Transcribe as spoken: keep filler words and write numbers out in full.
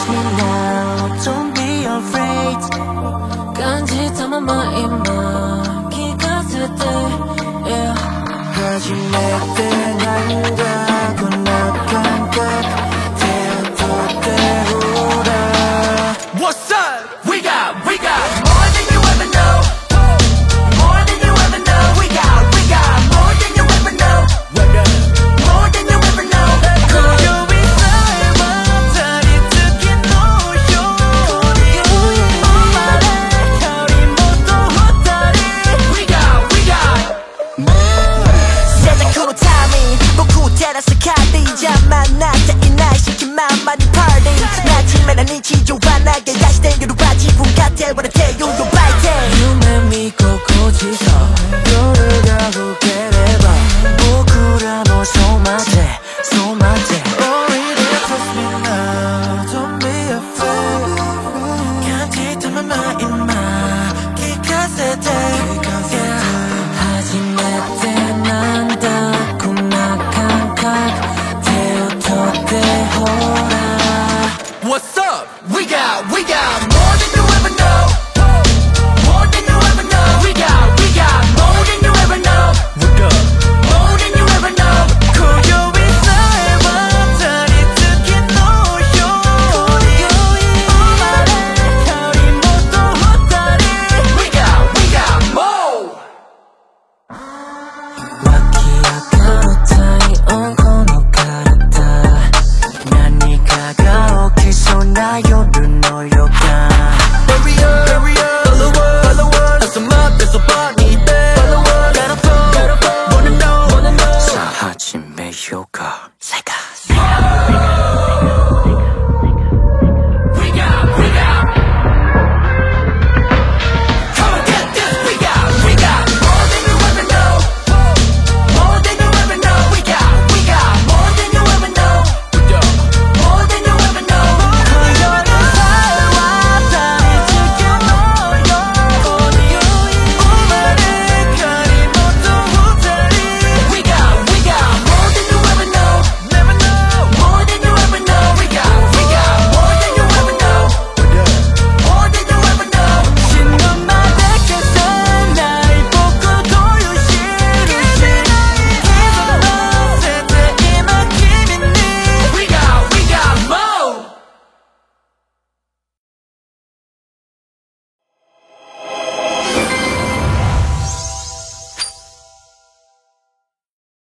me now, don't be afraid. 感じたまま今聞かせて、yeah. 初めてなんだこんな感覚、手を取ってほら What's up? We got, we got more than you ever know. More than you ever know. We got, we got more than you ever know. More than you ever know. 고요히 삶아다리 듣긴 노요. 엄마의 별이 모두 왔다리. We got, we got. 最高のタイミング僕を照らすカーディじゃ満なっていないし気まんまにパーティー真面目な日常は投げ出して夜は自分勝手割れてよ呼ばいて夢見心地さ夜が更ければ僕らのそう待てそう待て Oh really trust me now don't be afraid 感じたまま今聞かせて、yeah. 初めてなんだこんな感覚手を取ってほら What's up? We got, we got more than